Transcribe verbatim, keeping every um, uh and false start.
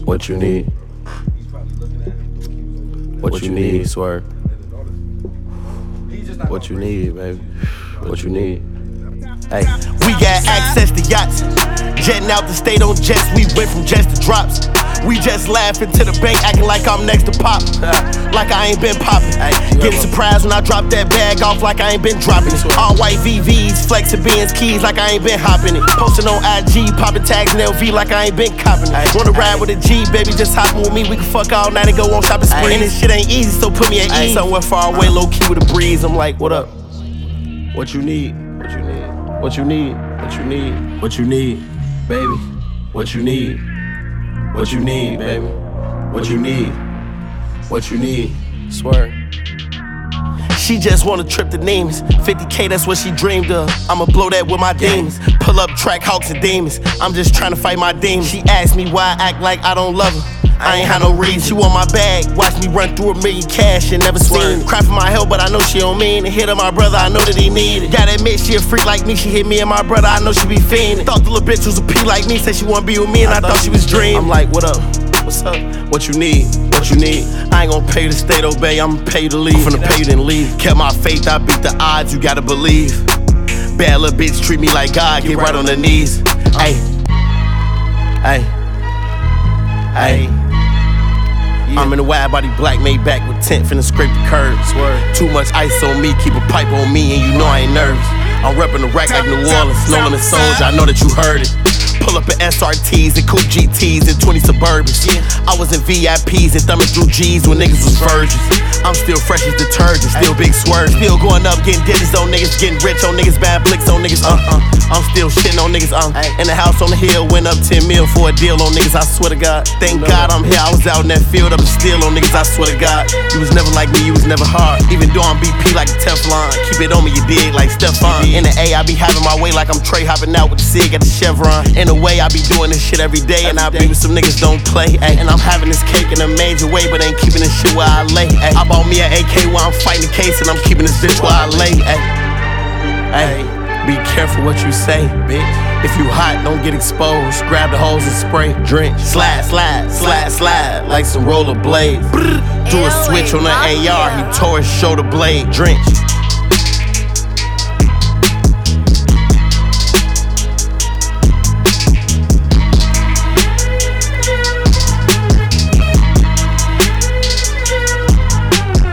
What you need? What you need, swear? What you need, baby? What you need? Hey, we got access to yachts, jetting out the state on jets. We went from jets to drops. We just laughing to the bank, acting like I'm next to pop, like I ain't been popping. Getting surprised when I drop that bag off, like I ain't been dropping it. All white V Vs, flexing Benz keys, like I ain't been hopping it. Posting on I G, popping tags in L V, like I ain't been copping it. Wanna ride with a G, baby, just hopping with me. We can fuck all night and go on shopping spree. And this shit ain't easy, so put me at ease. Somewhere far away, low key with a breeze. I'm like, what up? what you need? What you need? What you need? What you need? What you need, baby? What you need? What you need, baby? What you need? What you need? Swear. She just wanna trip the names. fifty K, that's what she dreamed of. I'ma blow that with my demons. Pull up track hawks and demons. I'm just trying to fight my demons. She asked me why I act like I don't love her. I ain't had no reason. She want my bag, watch me run through a million cash and never seen it. Cry for my help, but I know she don't mean it. Hit her my brother, I know that he need it. Gotta admit she a freak like me, she hit me and my brother, I know she be fiending. Thought the little bitch was a P like me, said she wanna be with me and I, I thought she was dreaming. I'm like, what up? What's up? What you need? What you need? I ain't gonna pay you to stay though, babe, I'ma pay you to leave. I'm finna pay you then leave. Kept my faith, I beat the odds, you gotta believe. Bad little bitch treat me like God, get, get right, right on the knees. Ayy, ayy, ayy. Yeah. I'm in a wide body black made back with tent, finna scrape the curves. Word. Too much ice on me, keep a pipe on me, and you know I ain't nervous. I'm reppin' the rack like New Orleans, no limit soldier, I know that you heard it. Pull up in S R Ts and coupe G Ts and twenty Suburbans. Yeah. I was in V I Ps and thumbing through G's when niggas was virgins. I'm still fresh as detergent, still big swerve. Still going up, getting digits on niggas, getting rich on niggas, bad blicks on niggas. Uh, uh. I'm still shitting on niggas. Um, in the house on the hill, went up ten mil for a deal on niggas. I swear to God, thank God I'm here. I was out in that field, up still on niggas. I swear to God, you was never like me, you was never hard. Even though I'm B P like a Teflon, keep it on me, you dig like Stephon. In the A, I be having my way like I'm Trey hopping out with the cig at the Chevron. In a way, I be doing this shit every day, and I be with some niggas don't play. Ay. And I'm having this cake in a major way, but ain't keeping this shit where I lay. Ay. I bought me an A K while I'm fighting the case, and I'm keeping this bitch where I lay. Ay. Ay. Be careful what you say, bitch. If you hot, don't get exposed. Grab the hose and spray, drench. Slide, slide, slide, slide, like some roller blades. Do a switch on the A R, he tore his shoulder blade, drench.